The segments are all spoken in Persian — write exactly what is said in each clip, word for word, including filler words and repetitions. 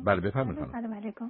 بله بفرمایید خانم. سلام علیکم.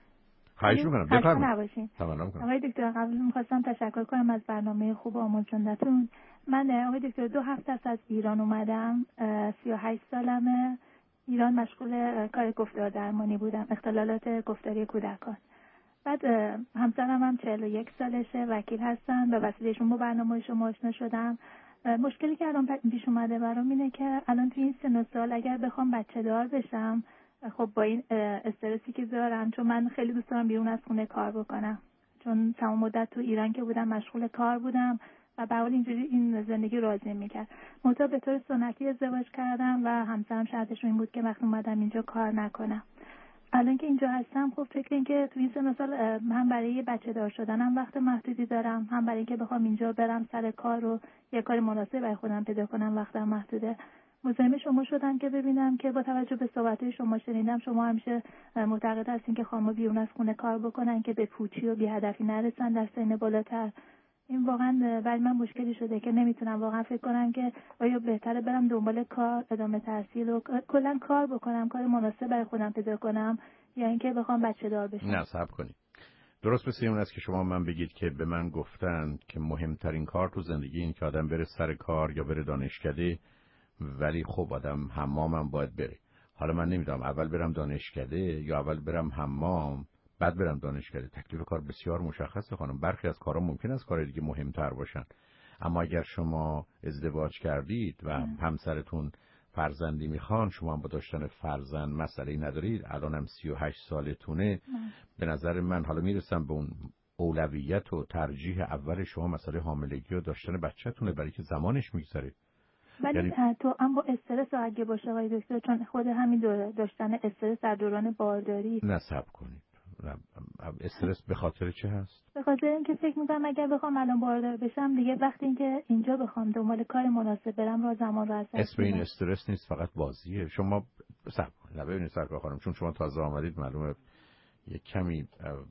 خواهش می‌کنم بفرمایید. سلام آقای دکتر، قبل می‌خواستم تشکر کنم از برنامه خوب و آموزنده‌تون. من آقای دکتر دو هفته است از ایران اومدم، سی و هشت سالمه. ایران مشغول کار گفتار درمانی بودم، اختلالات گفتاری کودکان. بعد همسرم هم چهل و یک سالشه، وکیل هستن، به وسیلهشون با برنامه شما آشنا شدم. مشکلی که الان پیش اومده برام اینه که الان تو این سن و سال اگر بخوام بچه دار بشم، خب با این استرسی که دارم، چون من خیلی دوست دارم بیرون از خونه کار بکنم، چون تمام مدت تو ایران که بودم مشغول کار بودم و به حال اینجوری این زندگی راضی میکرد. منتها به طور سنتی ازدواج کردم و همسرم شرطش این بود که وقتی اومدم اینجا کار نکنم. الان که اینجا هستم خب فکر این که تو این سن و سال هم برای بچه دار شدنم وقت محدودی دارم، هم برای اینکه بخوام اینجا برم سر کار و یه کار مناسب برای خودم پیدا کنم وقتم محدوده. مزاحم شما شدم که ببینم که با توجه به صحبت‌های شما شنیدم شما همیشه معتقد هستین که خانم‌ها بیرون از خونه کار بکنن که به پوچی و بی‌هدفی نرسن در سن بالاتر. این واقعا برای من مشکلی شده که نمیتونم واقعا فکر کنم که آیا بهتره برم دنبال کار، ادامه تحصیل و کلا کار بکنم، کار مناسب برای خودم پیدا کنم، یا اینکه بخوام بچه دار بشم. نه صبر کنید. درست مثل اون است که شما من بگید که به من گفتن که مهمترین کار تو زندگی این که آدم بره سر کار یا بره دانشکده، ولی خب آدم حمامم باید بره. حالا من نمیدونم اول برم دانشکده یا اول برم حمام بعد برم دانشکده. تکلیف کار بسیار مشخصه خانم. برخی از کارها ممکن است کار دیگه مهمتر باشن، اما اگر شما ازدواج کردید و همسرتون فرزندی میخوان، شما هم با داشتن فرزند مسئله‌ای ندارید، الانم سی و هشت سالتونه، به نظر من حالا میرسم به اون اولویت و ترجیح اول شما مسئله حاملگی و داشتن بچه‌تونه، برای که زمانش میگذره. ولی یعنی تو هم با استرس اگه باشه آقای دکتر، چون خود همین داشتن استرس در دوران بارداری. نصب کنید. استرس به خاطر چه هست؟ به خاطر اینکه فکر می‌کنم اگر بخوام الان باردار بشم دیگه وقتی اینکه اینجا بخوام دنبال کار مناسب برم را زمان رو از دست اسم این استرس نیست، فقط بازیه. شما صبر کنید. نه ببینید سرکار خانم، چون شما تازه آمدید معلومه یک کمی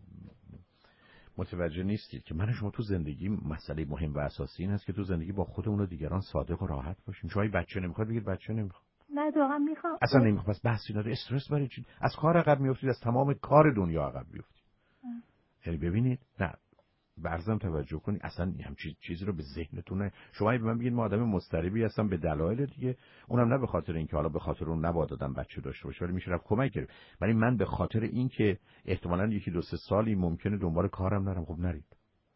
متوجه نیستید که من شما تو زندگی مسئله مهم و اساسی این است که تو زندگی با خودمون و دیگران صادق و راحت باشیم. شما بچه نمیخواد بگید بچه نمیخواد. نه واقعا میخوام. اصلا نمیخوام. بس بحثی نداره. استرس برای چی؟ از کار عقب میافتید، از تمام کار دنیا عقب میافتید. یعنی ببینید، نه برزم توجه کنید، اصلا همچین چیزی رو به ذهنتون نه. شما به من بگید ما آدم مضطربی هستم به دلایل دیگه، اونم نه به خاطر اینکه حالا به خاطر اون نباید دادم بچه داشته باشه، ولی میشه رفت کمک کرد. ولی من به خاطر اینکه احتمالاً یکی دو سه سالی ممکنه دنبال کارم نرم. خب نرید.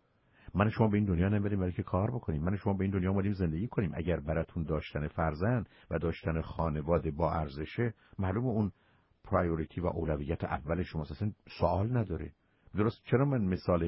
من شما به این دنیا نمیاریم برای که کار بکنیم. من شما به این دنیا اومدیم زندگی کنیم. اگر براتون داشتن فرزند و داشتن خانواده با ارزشه، معلومه اون پرایوریتی و اولویت اول شما اصلا سوال نداره. درست؟ چرا من مثال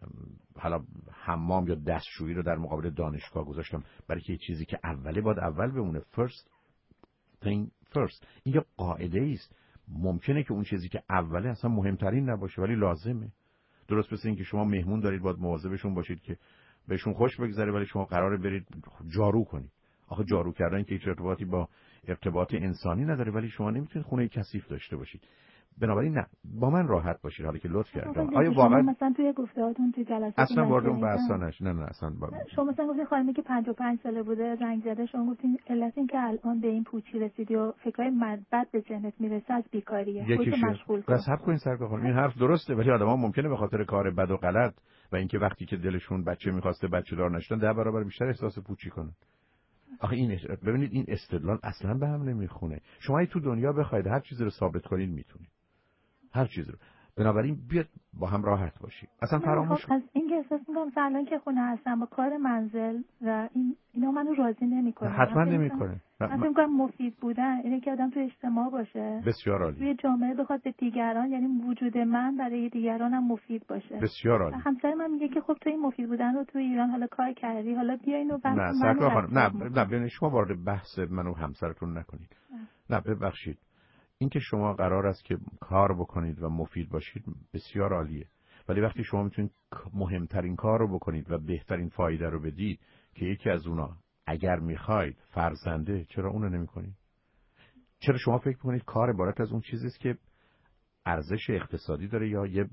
حالا حمام یا دستشویی رو در مقابل دانشگاه گذاشتم؟ برای که چیزی که اوله باید اول بمونه. first thing first. این یه قاعده است. ممکنه که اون چیزی که اوله اصلا مهمترین نباشه ولی لازمه. درست مثل این که شما مهمون دارید باید مواظبشون باشید که بهشون خوش بگذره، ولی شما قراره برید جارو کنید. آخه جارو کردن که هیچ ارتباطی با ارتباط انسانی نداره، ولی شما نمیتونید خونه کثیف داشته باشید. بنابراین نه، با من راحت باشید. حالا که لطف کردید. آیا واقعا مثلا توی گفته‌هاتون توی جلسات اصلا وارد اون بحثا نش نه نه اصلا با... شما مثلا گفتین خانمی که پنجاه و پنج ساله بوده زنگ زده، شما گفتین علت این که الان به این پوچی رسیدی و فکرای بد به ذهنت میرسه از بیکاریه، خودت مشغول کن. صبر کنین سرکار خانم، این حرف درسته، ولی آدم‌ها ممکنه به خاطر کار بد و غلط و اینکه وقتی که دلشون بچه می‌خواسته بچه دار نشدن ده برابر بیشتر احساس پوچی کنن. آخه این ببینید این استدلال اصلا به هم نمیخونه. شما ای تو دنیا بخواید هر چیزی رو ثابت کنید میتونید. هر چیز رو. بنابراین بیاد با هم راحت باشید. اصلا فراموش از این که احساس می‌کنم الان که خونه هستم با کار منزل و این اینا منو راضی نمی‌کنه. حتما نمی‌کنه. من فکر می‌کنم مفید بودن اینه که آدم تو اجتماع باشه. بسیار عالی. توی جامعه بخواد به دیگران، یعنی وجود من برای دیگران هم مفید باشه. بسیار عالی. همسر من میگه که خب تو این مفید بودن رو تو ایران حالا کار کردی، حالا بیا اینو بحث نه سرکار خانم، نه نه ببینید شما وارد بحث من و همسرتون نکنید. نه, نه ببخشید. اینکه شما قرار است که کار بکنید و مفید باشید بسیار عالیه، ولی وقتی شما میتونید مهمترین کار رو بکنید و بهترین فایده رو بدید که یکی از اونا اگر میخواید فرزنده، چرا اونو نمیکنید؟ چرا شما فکر میکنید کار عبارت از اون چیزی است که ارزش اقتصادی داره یا یه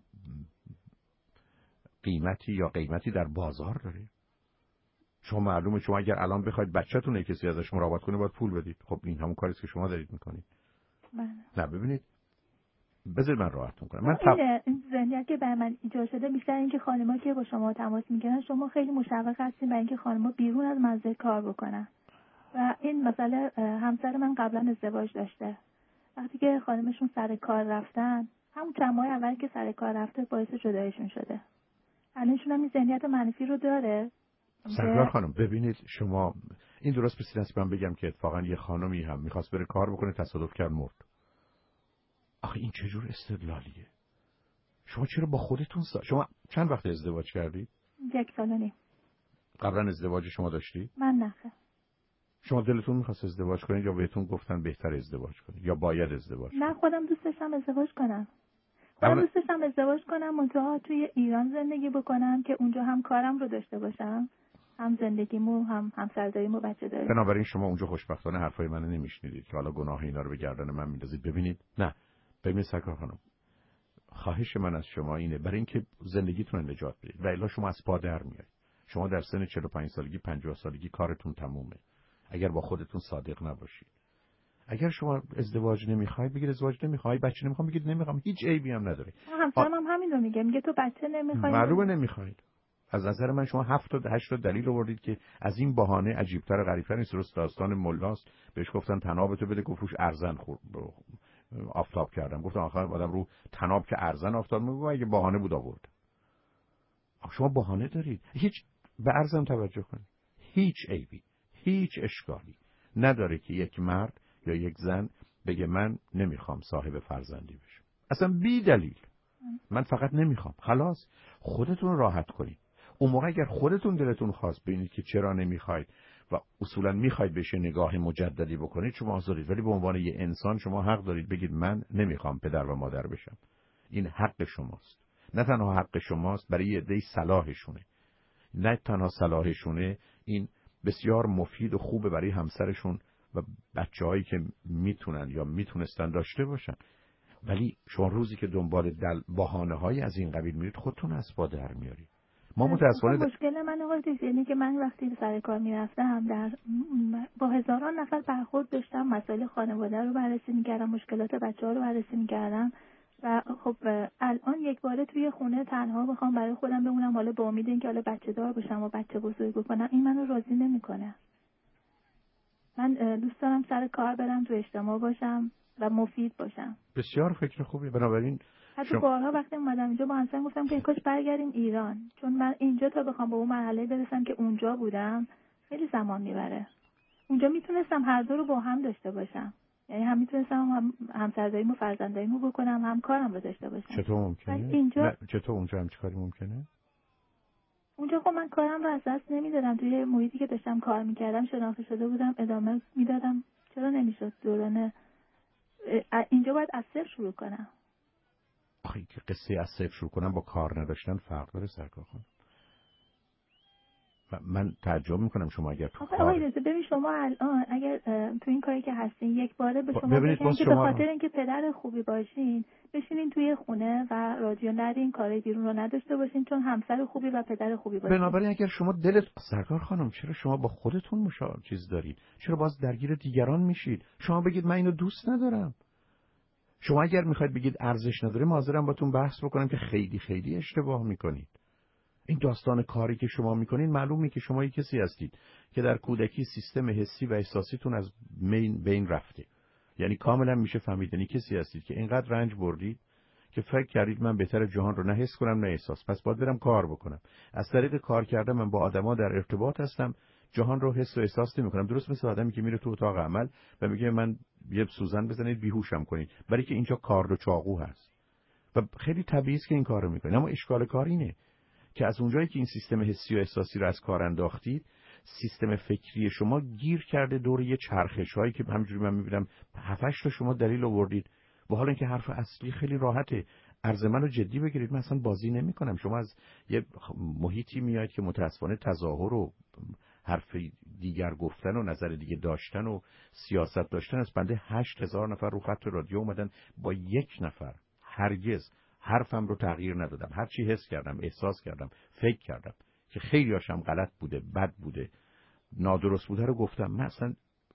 قیمتی یا قیمتی در بازار داره؟ شما معلومه شما اگر الان بخواید بچه‌تون کسی ازش مراقبت کنه باید پول بدید. خب این همون کاریه که شما دارید میکنید. نه ببینید بذار من راحتون کنم. من این این ذهنیت که برای من ایجاد شده بیشتر اینکه خانم‌ها که با شما تماس میگیرن شما خیلی مشوق هستین برای اینکه خانم‌ها بیرون از منزل کار بکنن و این مسئله همسر من قبلا ازدواج داشته. وقتی که خانمشون سر کار رفتن همون چند ماه اول که سر کار رفته باعث جداییشون شده. الانشون هم این ذهنیت منفی رو داره. سرکار خانم ببینید شما این درست بسید است من بگم که اتفاقا یه خانمی هم میخواست بره کار بکنه تصادف کرد مرد. آخه این چجور استدلالیه؟ شما چرا با خودتون سا... شما چند وقت ازدواج کردید؟ یک سال و نیم. قبلا ازدواج شما داشتی؟ من نخه. شما دلتون میخواست ازدواج کنید یا بهتون گفتن بهتر ازدواج کنید یا باید ازدواج کنید؟ نه خودم دوست داشتم ازدواج کنم. خودم دوست داشتم ازدواج کنم منتها توی ایران زندگی بکنم که اونجا هم کارم رو داشته باشم هم زندگیمو هم همسرداریمو بچه داریم. بنابراین شما اونجا خوشبختانه حرفای منو نمیشنیدید که حالا گناه اینا رو به گردن من میندازید. ببینید نه ببینید سرکار خانم خواهش من از شما اینه برای اینکه زندگیتون رو نجات بدید و الا شما از پا در میایید. شما در سن چهل و پنج سالگی پنجاه سالگی کارتون تمومه اگر با خودتون صادق نباشید. اگر شما ازدواج نمیخواید بگید ازدواج نمیخوای، بچه نمیخوام بگید نمیخوام، هیچ عیبی هم نداره. همسرم هم همین رو میگه، میگه تو بچه نمیخوای. معلومه نمیخواید. از نظر من شما هفت تا هشت تا دلیل آوردید که از این بهانه عجیب‌تر و غریب‌تر نیست. درست داستان ملاست بهش گفتن تنابتو بده گفت روش ارزن خورد آفتاب کردم. گفتم آخر آدم رو تناب که ارزن آفتاب میگه اگه بهانه بود آورد. شما بهانه دارید. هیچ به ارزم توجه کنید. هیچ عیبی، هیچ اشکالی نداره که یک مرد یا یک زن بگه من نمیخوام صاحب فرزندی بشم. اصلا بی دلیل. من فقط نمیخوام. خلاص خودتون راحت کنید. اون موقع اگر خودتون دلتون خواست ببینید که چرا نمیخواید و اصولا میخواید بهش نگاه مجددی بکنید شما آزادید، ولی به عنوان یه انسان شما حق دارید بگید من نمیخوام پدر و مادر بشم. این حق شماست. نه تنها حق شماست، برای یه عده صلاحشونه. نه تنها صلاحشونه، این بسیار مفید و خوبه برای همسرشون و بچه‌هایی که میتونن یا میتونستن داشته باشن. ولی شما روزی که دنبال دل بهانه‌های از این قبیل میرید خودتون از پا در میارید. ما متأسفانه در... مشکل من آقای دکتر اینه که من وقتی سر کار میرفتم در با هزاران نفر برخورد داشتم، مسائل خانواده رو بررسی میکردم، مشکلات بچه‌ها رو بررسی میکردم و خب الان یک باره توی خونه تنها بخوام برای خودم بمونم حالا با امید اینکه حالا بچه دار بشم و بچه بزرگ بکنم، این منو راضی نمیکنه. من دوست دارم سر کار برم، تو اجتماع باشم و مفید باشم. بسیار فکر خوبی. بنابراین حتی شما... بارها وقتی اومدم اینجا با همسرم گفتم که کاش برگردیم ایران، چون من اینجا تا بخوام به اون مرحله برسم که اونجا بودم خیلی زمان میبره. اونجا میتونستم هر دو رو با هم داشته باشم، یعنی هم میتونستم هم همسرداریمو و فرزنداریمو بکنم هم کارم رو داشته باشم. چطور ممکنه؟ اینجا نه چطور اونجا هم چیکاری ممکنه؟ اونجا خب من کارم رو از دست نمیدادم، توی محیطی که داشتم کار میکردم شناخته شده بودم، ادامه میدادم. چرا نمیشد دورانه اینجا باید از صفر شروع کنم؟ آخه که قصه از صفر شروع کنم با کار نداشتن فرق داره سرکار خانم. من تعجب میکنم شما اگر تو آقای کار آقای ببین شما الان اگر تو این کاری که هستین یک باره به شما ببینید بگن که شما... به خاطر اینکه پدر خوبی باشین بشینین توی خونه و رادیو ندین، کارهای بیرون رو نداشته باشین چون همسر خوبی و پدر خوبی باشین. بنابراین اگر شما دلت سرکار خانم چرا شما با خودتون مشا چیز دارید؟ چرا باز درگیر دیگران میشید؟ شما بگید من اینو دوست ندارم. شما اگر میخواید بگید ارزش نداره ما حاضرم باتون بحث بکنم که خیلی خیلی اشتباه میکنید. این داستان کاری که شما میکنین معلومه که شما یک کسی هستید که در کودکی سیستم حسی و احساسیتون از بین بین رفته. یعنی کاملا میشه فهمید یعنی کسی هستید که اینقدر رنج بردید که فکر کردید من بهتر جهان رو نه حس کنم نه احساس، پس باید برم کار بکنم. از طریق کار کردن من با آدما در ارتباط هستم، جهان رو حس و احساس نمی‌کنم. درست مثل آدمی که میره تو اتاق عمل و میگه من یه سوزن بزنید بیهوشم کنید، برای که اینجا کار و چاقو هست. و خیلی طبیعیه که این کارو میکنید. اما اشکال کار اینه که از اونجایی که این سیستم حسی و احساسی رو از کار انداختید، سیستم فکری شما گیر کرده دور یه چرخش‌هایی که همینجوری من می‌بینم هفت هشت تا شما دلیل آوردید. با حال اینکه حرف اصلی خیلی راحته. عرض منو جدی بگیرید، من اصلا بازی نمی‌کنم. شما از یه محیطی میاد که متأسفانه تظاهر و حرف دیگر گفتن و نظر دیگه داشتن و سیاست داشتن از بنده هشت هزار نفر رو خط رادیو اومدن، با یک نفر هرگز حرفم رو تغییر ندادم. هر چی حس کردم، احساس کردم، فکر کردم که خیلی هاشم غلط بوده، بد بوده، نادرست بوده رو گفتم. من اصلا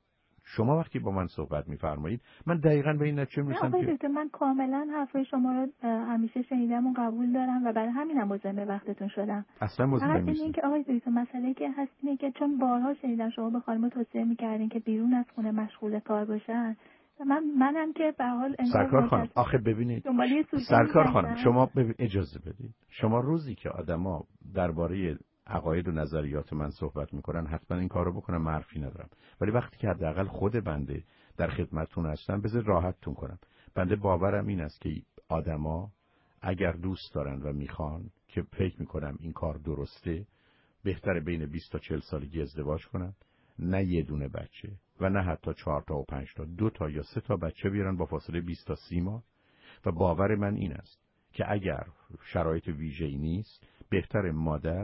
شما وقتی با من صحبت میفرمایید من دقیقاً به این نتیجه میرسم که من کاملا حرفای شما رو همیشه شنیدم و قبول دارم و برای همینم مزاحم وقتتون شدم. اصلا مزاحم نیستم. این که آقای دکتر مسئله که هست اینه که چون بارها شنیدم شما به خانم توصیه می‌کردین که بیرون از خونه مشغول کار باشن، من منم که به حال سرکار خانم آخه ببینید سرکار خانم شما ببین اجازه بدید، شما روزی که آدما درباره عقاید و نظریات من صحبت میکنن حتما این کارو بکنم، معرفی ندارم، ولی وقتی که حداقل خود بنده در خدمتتون هستم بذار راحتتون کنم. بنده باورم این است که آدما اگر دوست دارن و میخوان، که فکر میکنم این کار درسته، بهتره بین بیست تا چهل سالگی ازدواج کنن، نه یه دونه بچه و نه حتی چهار تا و پنج تا، دو تا یا سه تا بچه بیارن با فاصله بیست تا سی ماه. و باور من این است که اگر شرایط ویژه‌ای نیست بهتره مادر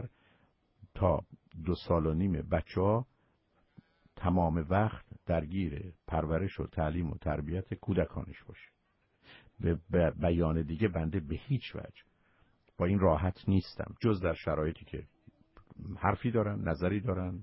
تا دو سال و نیم بچه ها تمام وقت درگیر پرورش و تعلیم و تربیت کودکانش باشه. به بیان دیگه بنده به هیچ وجه با این راحت نیستم، جز در شرایطی که حرفی دارن، نظری دارن،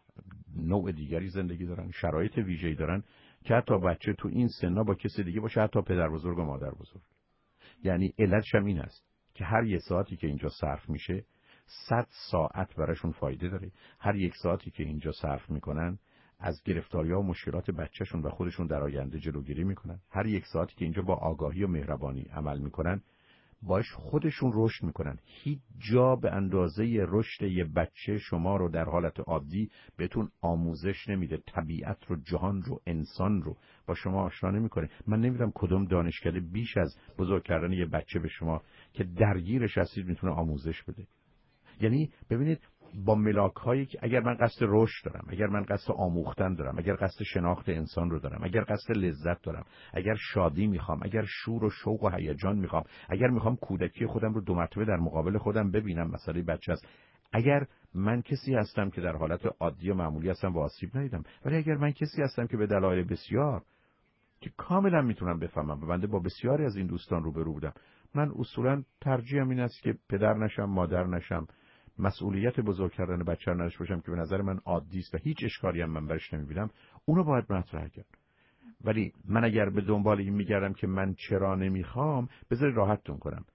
نوع دیگری زندگی دارن، شرایط ویژه‌ای دارن که حتی بچه تو این سنا با کسی دیگه باشه، حتی پدر بزرگ و مادر بزرگ. یعنی علتش هم این است که هر یک ساعتی که اینجا صرف میشه صد ساعت براشون فایده داره. هر یک ساعتی که اینجا صرف میکنن از گرفتاری‌ها و مشکلات بچه‌شون و خودشون در آینده جلوگیری میکنن. هر یک ساعتی که اینجا با آگاهی و مهربانی عمل میکنن باش خودشون رشد میکنن. هیچ جا به اندازه رشد یه بچه شما رو در حالت عادی بهتون آموزش نمیده، طبیعت رو، جهان رو، انسان رو با شما آشنا نمیکنه. من نمیدونم کدوم دانشکده بیش از بزرگ کردن یه بچه به شما که درگیرش هستید میتونه آموزش بده. یعنی ببینید با ملاک هایی که اگر من قصد رشد دارم، اگر من قصد آموختن دارم، اگر قصد شناخت انسان رو دارم، اگر قصد لذت دارم، اگر شادی میخوام، اگر شور و شوق و هیجان میخوام، اگر میخوام کودکی خودم رو دو مرتبه در مقابل خودم ببینم، مسئله بچه است. اگر من کسی هستم که در حالت عادی و معمولی هستم و آسیب ندیدم، ولی اگر من کسی هستم که به دلایل بسیار که کاملا میتونم بفهمم، بنده با بسیاری از این دوستان روبرو بودم، من اصولا ترجیحم این است که پدر نشم، مادر نشم، مسئولیت بزرگ کردن بچه رو نداشته باشم که به نظر من عادی است و هیچ اشکالی هم من برش نمیبینم، اونو باید مطرح کرد. ولی من اگر به دنبال این میگردم که من چرا نمیخوام، بذارید راحتتون کنم،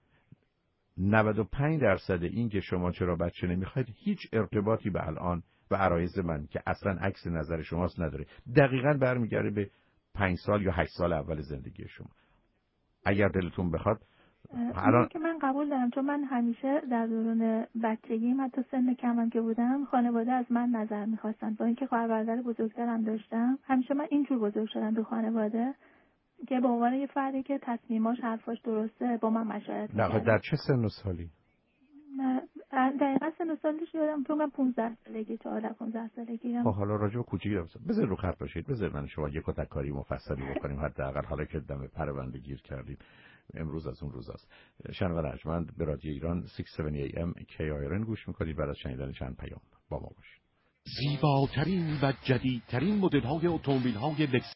نود و پنج درصد این که شما چرا بچه نمیخواید هیچ ارتباطی به الان و عرایض من که اصلا عکس نظر شماست نداره. دقیقاً برمیگرده به پنج سال یا هشت سال اول زندگی شما. اگر دلتون بخواد الان که من قبول دارم، چون من همیشه در دوران بچگیم حتی سن کمم که بودم خانواده از من نظر میخواستن، با اینکه خواهر برادر بزرگترم داشتم همیشه من اینجور بزرگ شدم تو خانواده که به عنوان یه فردی که تصمیماش حرفاش درسته با من مشورت می‌کردن. نه در چه سن و سالی؟ دقیقاً سن و سالش یادم تو من پانزده سالگی چهارده پانزده سالگی هم. خب حالا راجع به کوچیکی داشتم. بذار رو خط باشید، بذار من شما یک تکاری مفصلی بکنیم حداقل حالا که دم پرونده گیر کردیم. امروز از اون روزاست. شنوندگان ارجمند به رادیو ایران شش هفتاد و هفت ام کی آی آر ان گوش می‌کنید. بعد از شنیدن چند پیام با ما باشید. زیباترین و جدیدترین مدل‌های اتومبیل‌های